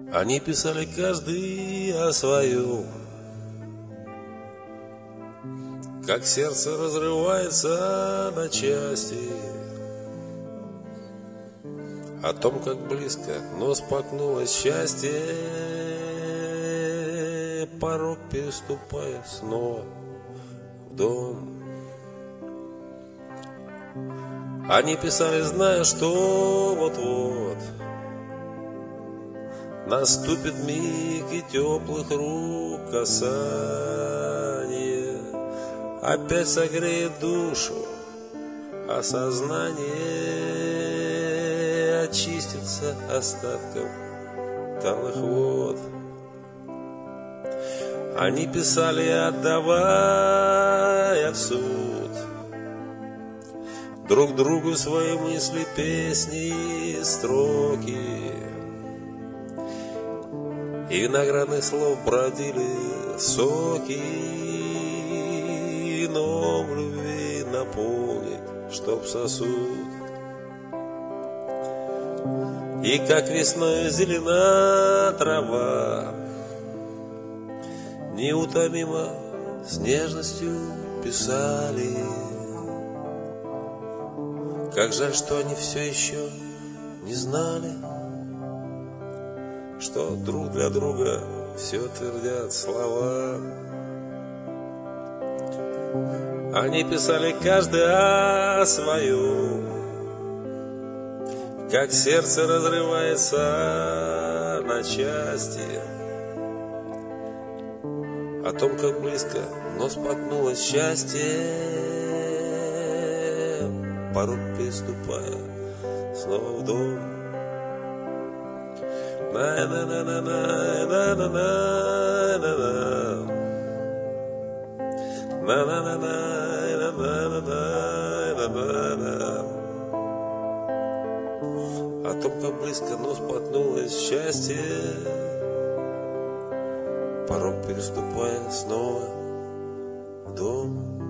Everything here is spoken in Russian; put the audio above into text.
Они писали каждый о своем, как сердце разрывается на части, о том, как близко, но споткнулось счастье, порог переступая снова в дом. Они писали, зная, что вот-вот наступит миг и теплых рук касание опять согреет душу, а сознание очистится остатком талых вод. Они писали, отдавая в суд друг другу свои мысли, песни, строки, и виноградных слов бродили соки, но в любви наполнить, чтоб сосуд. И как весной зелена трава, неутомимо с нежностью писали. Как жаль, что они все еще не знали, что друг для друга все твердят слова. Они писали каждый о своем, как сердце разрывается на части, о том, как близко, но споткнулось счастье, порог переступая снова в дом. О том, как близко, но споткнулось счастье, порог переступая снова в дом.